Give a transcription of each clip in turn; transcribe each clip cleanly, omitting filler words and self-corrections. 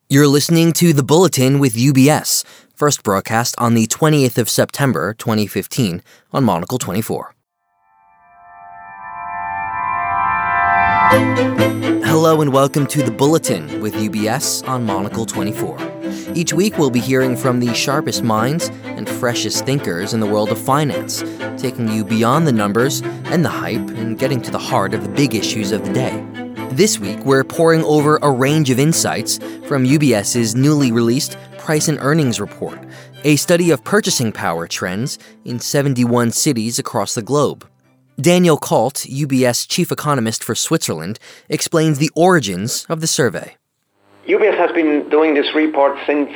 You're listening to The Bulletin with UBS, first broadcast on the 20th of September, 2015, on Monocle 24. Hello and welcome to The Bulletin with UBS on Monocle 24. Each week we'll be hearing from the sharpest minds and freshest thinkers in the world of finance, taking you beyond the numbers and the hype and getting to the heart of the big issues of the day. This week, we're poring over a range of insights from UBS's newly released Price and Earnings Report, a study of purchasing power trends in 71 cities across the globe. Daniel Kalt, UBS chief economist for Switzerland, explains the origins of the survey. UBS has been doing this report since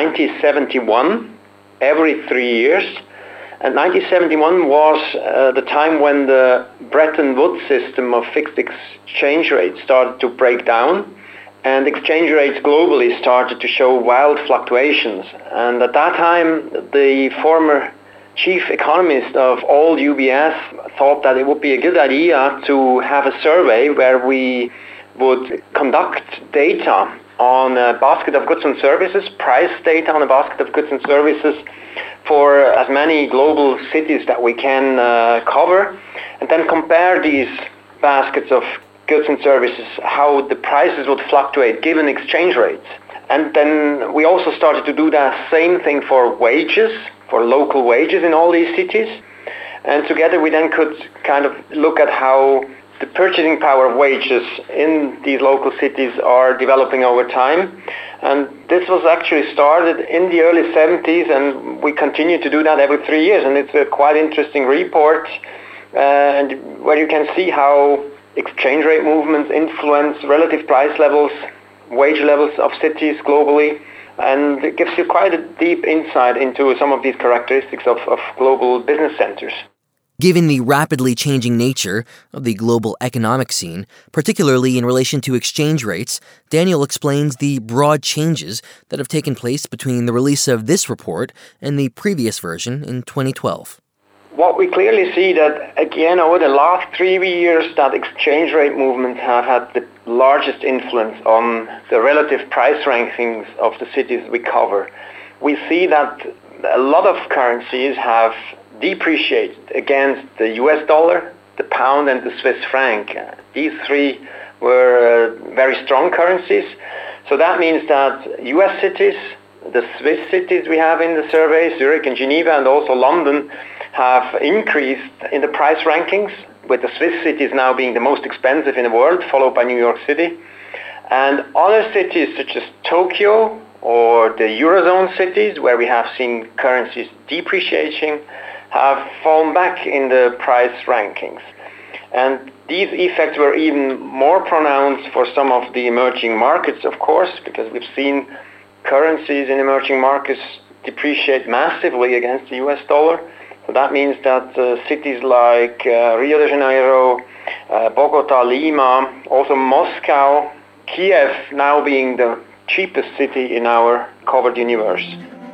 1971, every 3 years. And 1971 was the time when the Bretton Woods system of fixed exchange rates started to break down, and exchange rates globally started to show wild fluctuations. And at that time, the former chief economist of all UBS thought that it would be a good idea to have a survey where we would conduct data on a basket of goods and services, price data on a basket of goods and services, for as many global cities that we can cover, and then compare these baskets of goods and services, how the prices would fluctuate given exchange rates. And then we also started to do that same thing for wages, for local wages in all these cities. And together we then could kind of look at how the purchasing power of wages in these local cities are developing over time. And this was actually started in the early 70s, and we continue to do that every 3 years. And it's a quite interesting report, and where you can see how exchange rate movements influence relative price levels, wage levels of cities globally. And it gives you quite a deep insight into some of these characteristics of global business centers. Given the rapidly changing nature of the global economic scene, particularly in relation to exchange rates, Daniel explains the broad changes that have taken place between the release of this report and the previous version in 2012. What we clearly see that, again, over the last 3 years, that exchange rate movements have had the largest influence on the relative price rankings of the cities we cover. We see that a lot of currencies have depreciated against the US dollar, the pound, and the Swiss franc. These three were very strong currencies. So that means that US cities, the Swiss cities we have in the survey, Zurich and Geneva, and also London, have increased in the price rankings, with the Swiss cities now being the most expensive in the world, followed by New York City. And other cities such as Tokyo or the Eurozone cities, where we have seen currencies depreciating, have fallen back in the price rankings. And these effects were even more pronounced for some of the emerging markets, of course, because we've seen currencies in emerging markets depreciate massively against the US dollar. So that means that cities like Rio de Janeiro, Bogota, Lima, also Moscow, Kiev now being the cheapest city in our covered universe.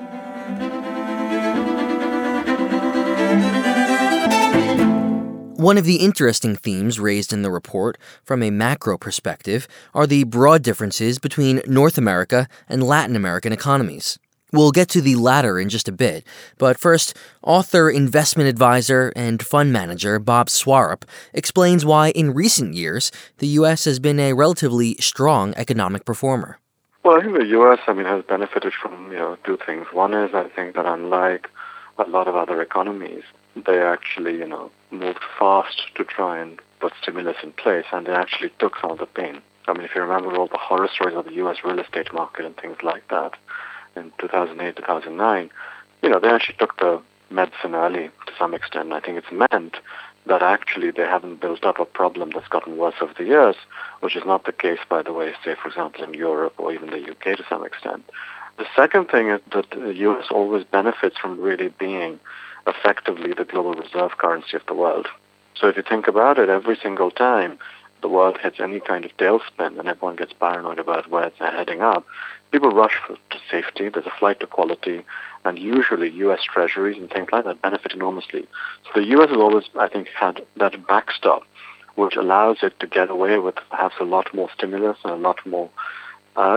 One of the interesting themes raised in the report from a macro perspective are the broad differences between North America and Latin American economies. We'll get to the latter in just a bit, but first, author, investment advisor, and fund manager Bob Swarup explains why in recent years the U.S. has been a relatively strong economic performer. Well, I think the U.S., has benefited from, two things. One is, I think that unlike a lot of other economies, they actually, moved fast to try and put stimulus in place, and they actually took some of the pain. If you remember all the horror stories of the U.S. real estate market and things like that in 2008, 2009, they actually took the medicine early to some extent. I think it's meant that actually they haven't built up a problem that's gotten worse over the years, which is not the case, by the way, say, for example, in Europe or even the UK to some extent. The second thing is that the U.S. always benefits from really being effectively the global reserve currency of the world. So if you think about it, every single time the world hits any kind of tailspin and everyone gets paranoid about where it's heading up, people rush to safety, there's a flight to quality, and usually U.S. treasuries and things like that benefit enormously. So the U.S. has always, I think, had that backstop, which allows it to get away with perhaps a lot more stimulus and a lot more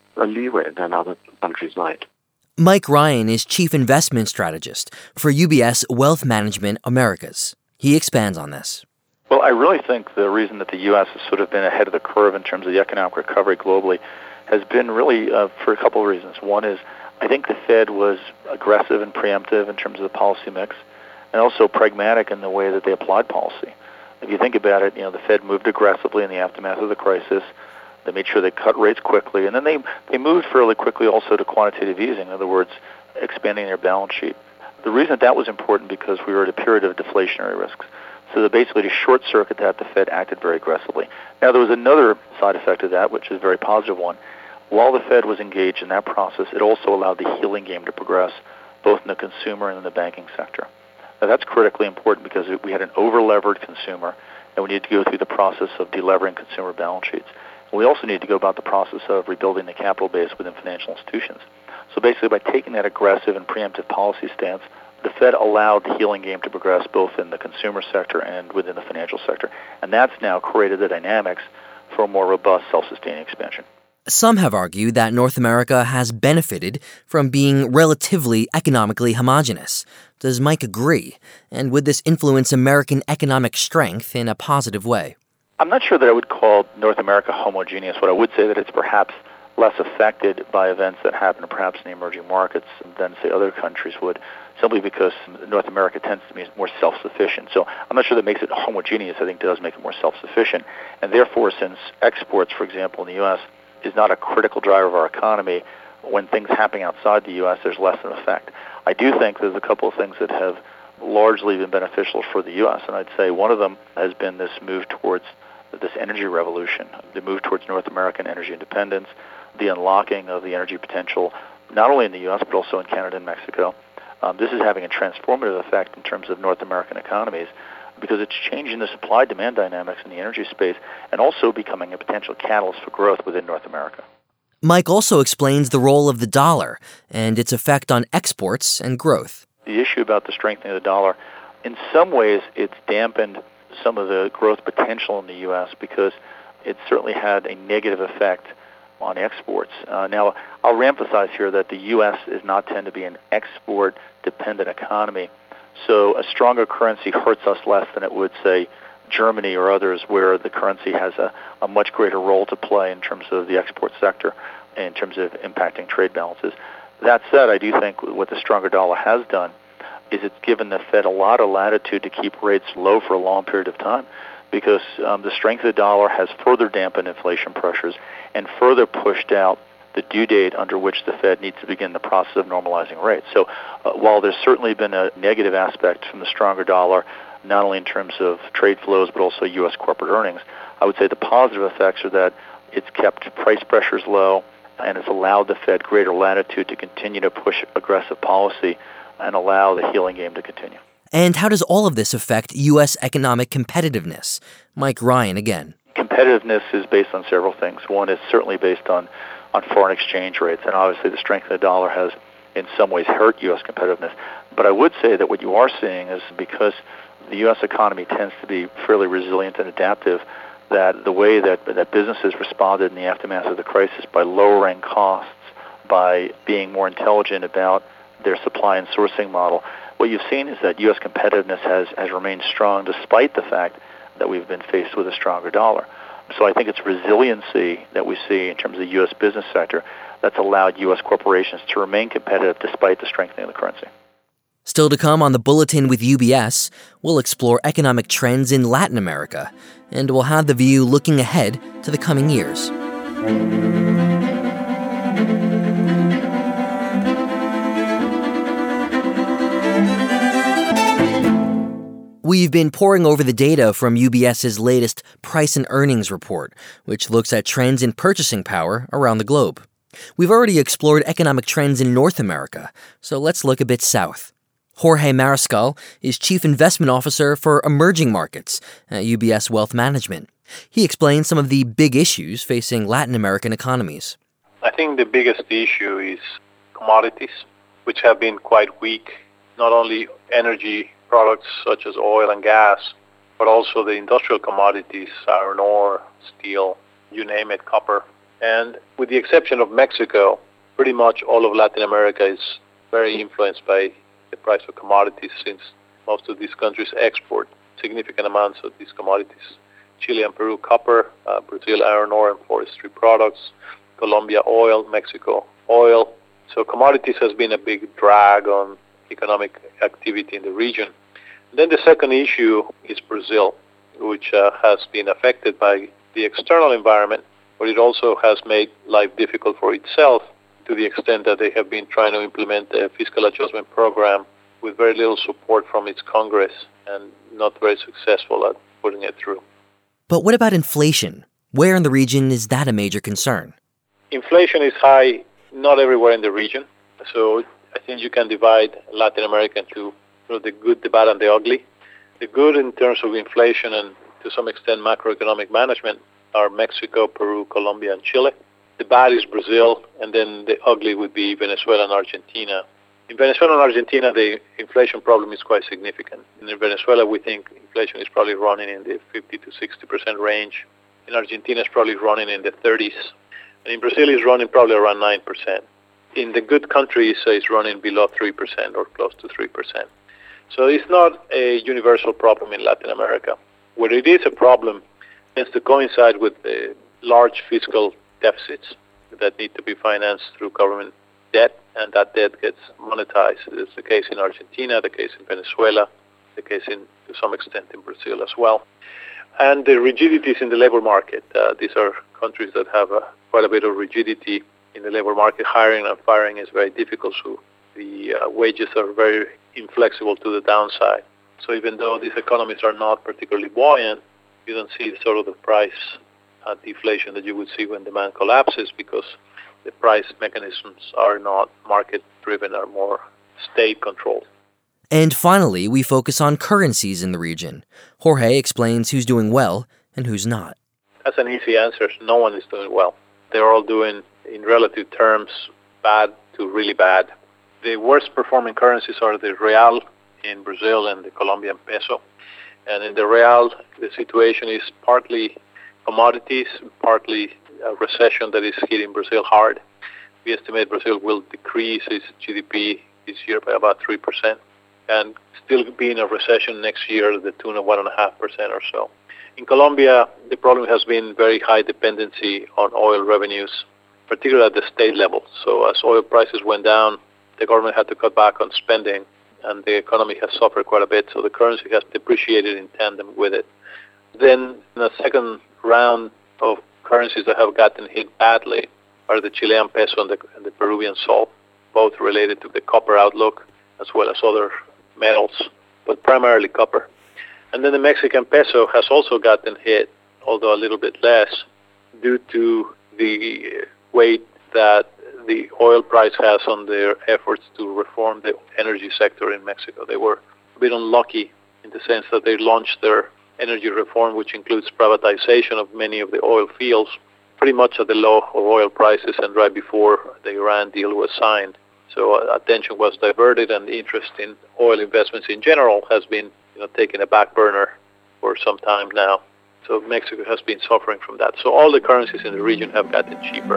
a leeway than other countries might. Mike Ryan is Chief Investment Strategist for UBS Wealth Management Americas. He expands on this. Well, I really think the reason that the U.S. has sort of been ahead of the curve in terms of the economic recovery globally has been really for a couple of reasons. One is I think the Fed was aggressive and preemptive in terms of the policy mix, and also pragmatic in the way that they applied policy. If you think about it, the Fed moved aggressively in the aftermath of the crisis. They made sure they cut rates quickly, and then they moved fairly quickly also to quantitative easing, in other words, expanding their balance sheet. The reason that was important because we were at a period of deflationary risks. So that basically to short-circuit that, the Fed acted very aggressively. Now, there was another side effect of that, which is a very positive one. While the Fed was engaged in that process, it also allowed the healing game to progress, both in the consumer and in the banking sector. Now, that's critically important because we had an over-levered consumer, and we need to go through the process of delevering consumer balance sheets. And we also need to go about the process of rebuilding the capital base within financial institutions. So basically, by taking that aggressive and preemptive policy stance, the Fed allowed the healing game to progress both in the consumer sector and within the financial sector. And that's now created the dynamics for a more robust, self-sustaining expansion. Some have argued that North America has benefited from being relatively economically homogenous. Does Mike agree? And would this influence American economic strength in a positive way? I'm not sure that I would call North America homogeneous. What I would say that it's perhaps less affected by events that happen perhaps in the emerging markets than, say, other countries would, simply because North America tends to be more self-sufficient. So I'm not sure that makes it homogeneous. I think it does make it more self-sufficient. And therefore, since exports, for example, in the U.S., is not a critical driver of our economy, when things happening outside the U.S., there's less of an effect. I do think there's a couple of things that have largely been beneficial for the U.S., and I'd say one of them has been this move towards this energy revolution, the move towards North American energy independence, the unlocking of the energy potential, not only in the U.S., but also in Canada and Mexico. This is having a transformative effect in terms of North American economies because it's changing the supply-demand dynamics in the energy space and also becoming a potential catalyst for growth within North America. Mike also explains the role of the dollar and its effect on exports and growth. The issue about the strengthening of the dollar, in some ways, it's dampened some of the growth potential in the U.S. because it certainly had a negative effect on exports. Now, I'll reemphasize here that the U.S. is not tend to be an export-dependent economy, so a stronger currency hurts us less than it would, say, Germany or others, where the currency has a much greater role to play in terms of the export sector, in terms of impacting trade balances. That said, I do think what the stronger dollar has done is it's given the Fed a lot of latitude to keep rates low for a long period of time, because the strength of the dollar has further dampened inflation pressures and further pushed out the due date under which the Fed needs to begin the process of normalizing rates. So while there's certainly been a negative aspect from the stronger dollar, not only in terms of trade flows but also U.S. corporate earnings, I would say the positive effects are that it's kept price pressures low and it's allowed the Fed greater latitude to continue to push aggressive policy and allow the healing game to continue. And how does all of this affect U.S. economic competitiveness? Mike Ryan again. Competitiveness is based on several things. One is certainly based on foreign exchange rates, and obviously the strength of the dollar has in some ways hurt U.S. competitiveness. But I would say that what you are seeing is because the U.S. economy tends to be fairly resilient and adaptive, that the way that businesses responded in the aftermath of the crisis by lowering costs, by being more intelligent about their supply and sourcing model, what you've seen is that U.S. competitiveness has remained strong despite the fact that we've been faced with a stronger dollar. So I think it's resiliency that we see in terms of the U.S. business sector that's allowed U.S. corporations to remain competitive despite the strengthening of the currency. Still to come on the Bulletin with UBS, we'll explore economic trends in Latin America, and we'll have the view looking ahead to the coming years. We've been poring over the data from UBS's latest Price and Earnings report, which looks at trends in purchasing power around the globe. We've already explored economic trends in North America, so let's look a bit south. Jorge Mariscal is Chief Investment Officer for Emerging Markets at UBS Wealth Management. He explains some of the big issues facing Latin American economies. I think the biggest issue is commodities, which have been quite weak, not only energy products such as oil and gas, but also the industrial commodities, iron ore, steel, you name it, copper. And with the exception of Mexico, pretty much all of Latin America is very influenced by the price of commodities, since most of these countries export significant amounts of these commodities. Chile and Peru, copper, Brazil, iron ore and forestry products, Colombia, oil, Mexico, oil. So commodities has been a big drag on economic activity in the region. Then the second issue is Brazil, which has been affected by the external environment, but it also has made life difficult for itself to the extent that they have been trying to implement a fiscal adjustment program with very little support from its Congress and not very successful at putting it through. But what about inflation? Where in the region is that a major concern? Inflation is high not everywhere in the region. So I think you can divide Latin America into the good, the bad, and the ugly. The good in terms of inflation and to some extent macroeconomic management are Mexico, Peru, Colombia, and Chile. The bad is Brazil, and then the ugly would be Venezuela and Argentina. In Venezuela and Argentina, the inflation problem is quite significant. In Venezuela, we think inflation is probably running in the 50 to 60% range. In Argentina, it's probably running in the 30s. And in Brazil, it's running probably around 9%. In the good countries, it's running below 3% or close to 3%. So it's not a universal problem in Latin America. Where it is a problem tends to coincide with large fiscal deficits that need to be financed through government debt, and that debt gets monetized. It's the case in Argentina, the case in Venezuela, the case to some extent in Brazil as well. And the rigidities in the labor market. These are countries that have quite a bit of rigidity in the labor market. Hiring and firing is very difficult, so the wages are very inflexible to the downside. So even though these economies are not particularly buoyant, you don't see sort of the price deflation that you would see when demand collapses, because the price mechanisms are not market-driven, are more state-controlled. And finally, we focus on currencies in the region. Jorge explains who's doing well and who's not. That's an easy answer. No one is doing well. They're all doing, in relative terms, bad to really bad. The worst performing currencies are the real in Brazil and the Colombian peso. And in the real, the situation is partly commodities, partly a recession that is hitting Brazil hard. We estimate Brazil will decrease its GDP this year by about 3%, and still be in a recession next year to the tune of 1.5% or so. In Colombia, the problem has been very high dependency on oil revenues, particularly at the state level. So as oil prices went down, the government had to cut back on spending, and the economy has suffered quite a bit, so the currency has depreciated in tandem with it. Then in the second round of currencies that have gotten hit badly are the Chilean peso and the Peruvian sol, both related to the copper outlook as well as other metals, but primarily copper. And then the Mexican peso has also gotten hit, although a little bit less, due to the weight that the oil price has on their efforts to reform the energy sector in Mexico. They were a bit unlucky in the sense that they launched their energy reform, which includes privatization of many of the oil fields, pretty much at the low of oil prices and right before the Iran deal was signed. So attention was diverted, and interest in oil investments in general has been taking a back burner for some time now. So Mexico has been suffering from that. So all the currencies in the region have gotten cheaper.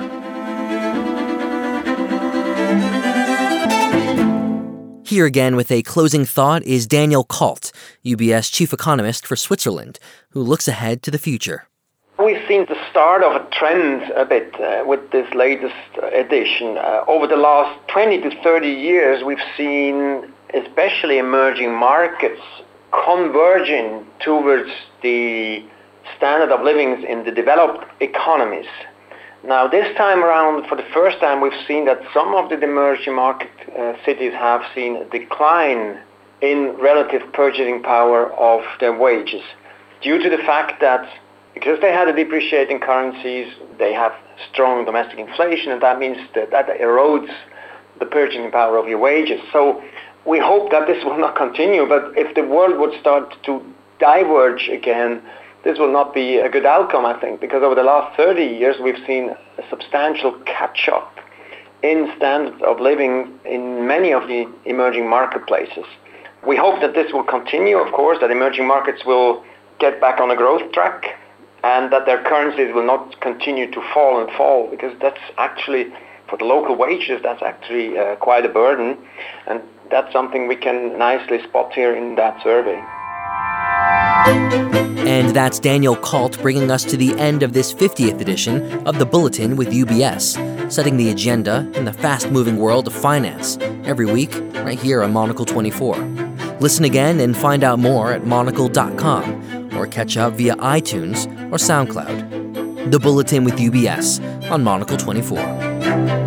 Here again with a closing thought is Daniel Kalt, UBS chief economist for Switzerland, who looks ahead to the future. We've seen the start of a trend a bit with this latest edition. Over the last 20 to 30 years, we've seen especially emerging markets converging towards the standard of living in the developed economies. Now, this time around, for the first time, we've seen that some of the emerging market cities have seen a decline in relative purchasing power of their wages due to the fact that because they had a depreciating currencies, they have strong domestic inflation, and that means that erodes the purchasing power of your wages. So we hope that this will not continue, but if the world would start to diverge again, this will not be a good outcome, I think, because over the last 30 years we've seen a substantial catch-up in standards of living in many of the emerging marketplaces. We hope that this will continue, of course, that emerging markets will get back on a growth track, and that their currencies will not continue to fall and fall, because that's actually, for the local wages, that's actually quite a burden, and that's something we can nicely spot here in that survey. And that's Daniel Kalt bringing us to the end of this 50th edition of the Bulletin with UBS, setting the agenda in the fast-moving world of finance, every week right here on Monocle 24. Listen again and find out more at monocle.com, or catch up via iTunes or SoundCloud. The Bulletin with UBS on Monocle 24.